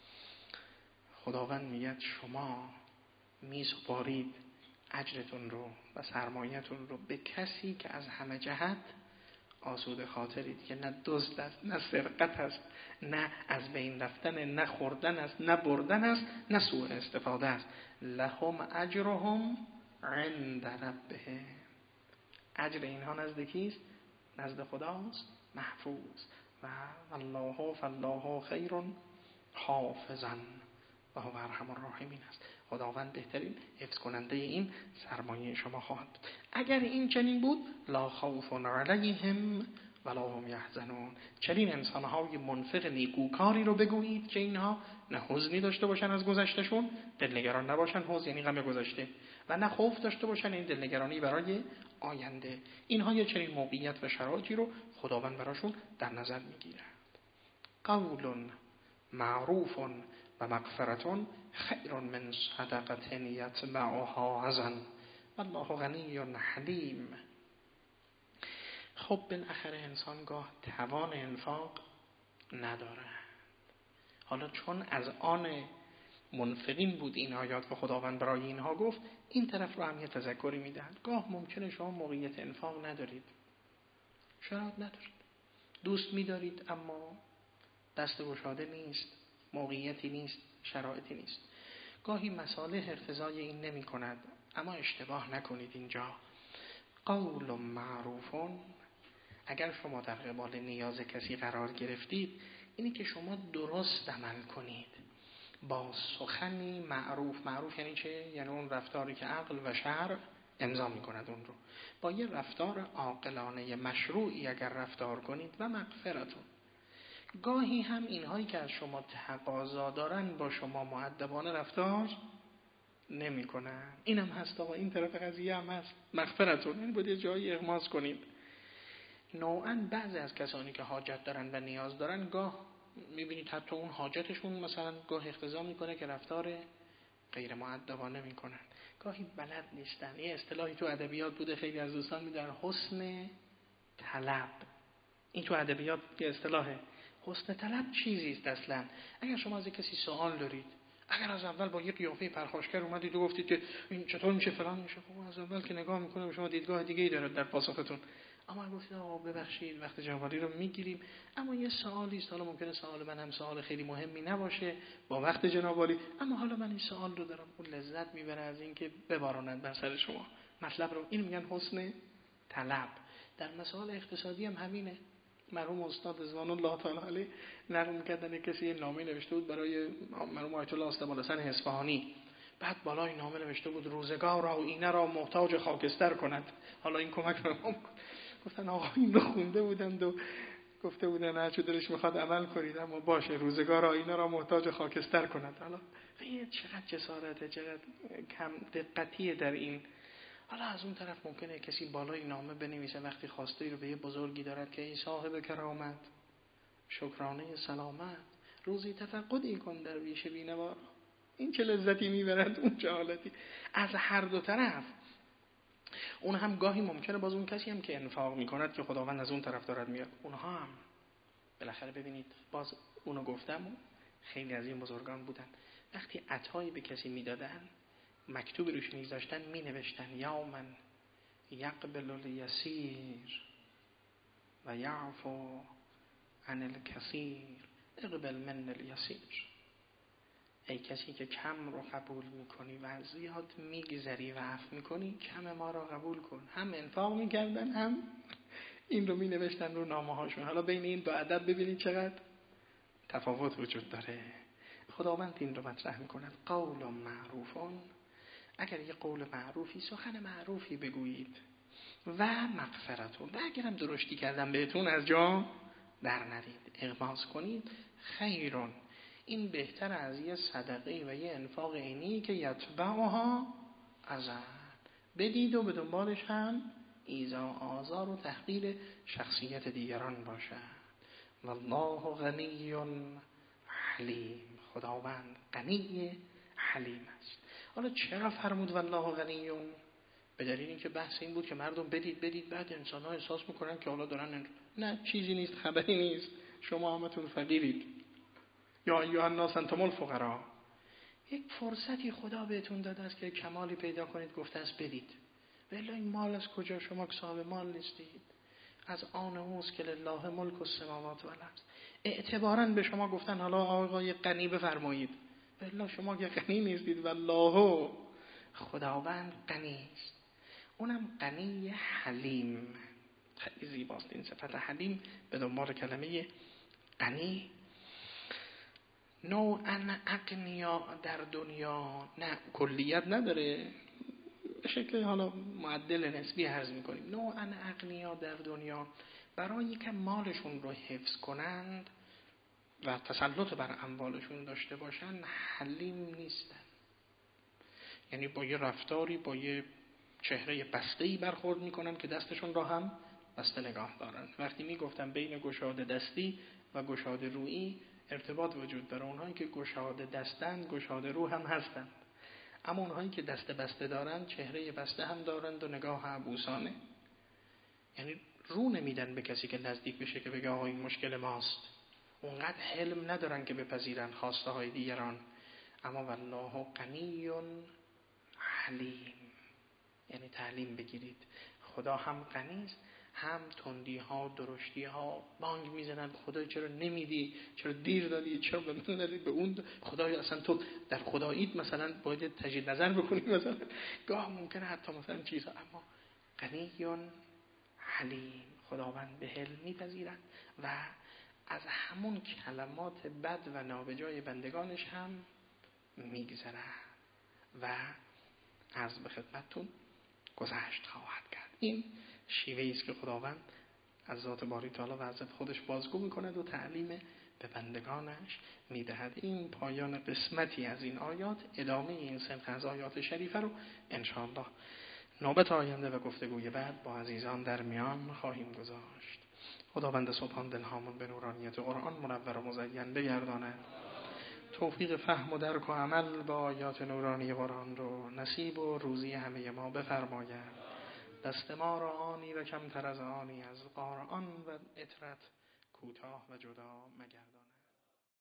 خداوند میگه شما میسپارید اجرتون رو و سرمایه‌تون رو به کسی که از همه جهت آسوده خاطرید، که نه دزد است، نه سرقت است، نه از بین رفتن، نه خوردن است، نه بردن است، نه سوء استفاده است. لهم اجرهم عند ربهم، اجر اینها نزد کیست؟ نزد خداست، محفوظ. و الله فالله خیر حافظا و هو ارحم الراحمین است. خداوند بهترین حفظ کننده این سرمایه شما خواهد بود. اگر این چنین بود، لا خوف علیهم ولا هم یحزنون، چنین انسانهای منفق نیکوکاری رو بگویید که اینها نه حزنی داشته باشن از گذشتهشون، دلنگران نباشن، حزن یعنی غم گذشته، و نه خوف داشته باشن، این دلنگرانی برای آینده. اینها یه چنین موقعیت و شرایطی رو خداوند براشون در نظر میگیرد. قول معروف و مغفرتون خیر من صدقه یتبعها اذى والله غنی حلیم. خب بالاخره انسان گاه توان انفاق نداره. حالا چون از آن منفقین بود این آیات و خداوند برای اینها گفت، این طرف رو هم یه تذکری میدهد. گاه ممکنه شما موقعیت انفاق ندارید، شرایط ندارید، دوست میدارید اما دست گشاده نیست، موقعیتی نیست، شرایطی نیست. گاهی مصالح اقتضای این نمی کند، اما اشتباه نکنید اینجا. قول معروفون، اگر شما در قبال نیاز کسی قرار گرفتید، اینی که شما درست عمل کنید با سخنی معروف. معروف یعنی چه؟ یعنی اون رفتاری که عقل و شرع امضا می کند اون رو. با یه رفتار عاقلانه مشروعی اگر رفتار کنید. و مغفرتون، گاهی هم اینهایی که از شما تقاضا دارن با شما مؤدبانه رفتار نمی کنن. این هم هست آقا، این طرف قضیه هم هست. مغفرتون این بود یه جایی اغماض کنید. نوعا بعضی از کسانی که حاجت دارن و نیاز دارن، گاه میبینید حتی اون حاجتشون مثلا گاه اقتضا میکنه که رفتار غیر مؤدبانه میکنن. گاهی بلد نیستن. یه اصطلاحی تو ادبیات بوده، خیلی از دوستان میدونن، حسن طلب. این تو ادبیات یه اصطلاحه. حسن طلب چیزی است اصلا. اگر شما از کسی سوال دارید، اگر از اول با یه قیافه پرخاشگر اومدید و گفتید که این چطور میشه فلان میشه، خب از اول که نگاه میکنه به شما دیدگاه دیگه‌ای داره در پاسختون. اما گفتید آقا ببخشید وقت جوانی رو میگیریم، اما یه سوالی است، حالا ممکنه سوال من هم سوال خیلی مهمی نباشه با وقت جناب عالی، اما حالا من این سوال رو دارم. اون لذت میبره از اینکه بباراند بر سر شما مطلب رو. این میگن حسن طلب. در مسائل اقتصادی هم همینه. مرحوم استاد رضوان الله تعالی علیه نقل می‌کردن کسی یه نامه نوشته بود برای مرحوم آیت الله استبالحسن اصفهانی. بعد بالای نامه نوشته بود روزگار را و اینه را محتاج خاکستر کند. حالا این کمک به ما گفتن آقا این رو خونده بودند و گفته بودن هر چه دلش میخواد عمل کنید، اما باشه روزگار آینه را محتاج خاکستر کند. حالا ببینید چقدر جسارته، چقدر کم دقتیه در این. حالا از اون طرف ممکنه کسی بالای نامه بنویسه وقتی خواسته رو به یه بزرگی دارد که ای صاحب کرامت، شکرانه سلامت، روزی تفقدی کن در ویش بینوا. این چه لذتی میبرد، اون چه حالتی. از هر دو طرف. اون هم گاهی ممکنه باز اون کسی هم که انفاق میکند که خداوند از اون طرف دارد میاد، اونها هم بالاخره ببینید، باز اونو گفتم، خیلی از این بزرگان بودن وقتی عطایی به کسی میدادن مکتوب روش میذاشتن، مینوشتن یا من یقبل الیسیر و یعفو عن الکثیر اقبل من الیسیر. ای کسی که کم رو قبول میکنی و زیاد میگذری و عفو میکنی، کم ما رو قبول کن. هم انفاق میکردن هم این رو مینوشتن رو نامه هاشون. حالا بین این دو ادب ببینید چقدر تفاوت وجود داره. خداوند این رو مطرح میکند قول معروفون، اگر یه قول معروفی، سخن معروفی بگویید، و مغفرتون، و اگرم درشتی کردم بهتون از جا در ندید، اغماض کنید، خیرون، این بهتر از یه صدقه و یه انفاق عینی که یتبعها اذى، بدید و به دنبالش هم ایذا آزار و تحقیر شخصیت دیگران باشد. والله غنی حلیم، خداوند غنی حلیم است. حالا چرا فرمود والله غنی؟ به دلیل اینکه بحث این بود که مردم بدید بدید، بعد انسان ها احساس میکنن که حالا دارن، نه چیزی نیست، خبری نیست، شما همتون فقیرید. یا ایها الناس انتم الفقراء. یک فرصتی خدا بهتون داده است که کمالی پیدا کنید، گفته است بدید. ولی این مال از کجا؟ شما که صاحب مال نیستید. از آن اوست که لله ملک السماوات و الارض. اعتباراً به شما گفتن حالا آقای غنی بفرمایید، ولی شما که غنی نیستید. والله، خداوند غنی است، اونم غنی حلیم. خیلی زیباست این صفت حلیم به دنبال کلمه غنی. نوعاً اغنیا در دنیا، نه کلیت نداره، به شکل حالا معدل نسبی عرض میکنیم. نوعاً اغنیا در دنیا برای که مالشون رو حفظ کنند و تسلط بر اموالشون داشته باشن حلیم نیستن. یعنی با یه رفتاری، با یه چهره بسته‌ای برخورد میکنن که دستشون رو هم بسته نگاه دارن. وقتی میگفتم بین گشاده دستی و گشاده رویی ارتباط وجود داره. اونهایی که گشاده دستن گشاده رو هم هستند، اما اونهایی که دست بسته دارن چهره بسته هم دارند و نگاه عبوسانه. یعنی رو نمیدن به کسی که نزدیک بشه که بگه آقا این مشکل ماست. اونقدر حلم ندارن که بپذیرن خواسته های دیگران. اما والله غنی حلیم، یعنی تعلیم بگیرید خدا هم غنی است، هم تندی ها درشتی ها بانگ میزنن خدای چرا نمیدی، چرا دیر دادی، چرا به من ندادی، به اون خدای اصلا تو در خداییت مثلا باید تجدید نظر بکنی. مثلا گاه ممکنه حتی مثلا چیزا، اما غنی حلیم، خداوند به حلم میپذیرند و از همون کلمات بد و نابجای بندگانش هم میگذرن و از به خدمتتون گذشت خواهد کرد. این شیوهی است که خداوند از ذات باری تعالی و از خودش بازگو میکند و تعلیم به بندگانش میدهد. این پایان قسمتی از این آیات. ادامه این سنخ از آیات شریفه رو انشاءالله نوبت آینده و گفتگوی بعد با عزیزان در میان خواهیم گذاشت. خداوند سبحان دلهامون به نورانیت قرآن منور و مزین بگرداند. توفیق فهم و درک و عمل با آیات نورانی قرآن رو نصیب و روزی همه ما بفرماید. دست ما را آنی و کمتر از آنی از قرآن و اطرت کوتاه و جدا مگردان.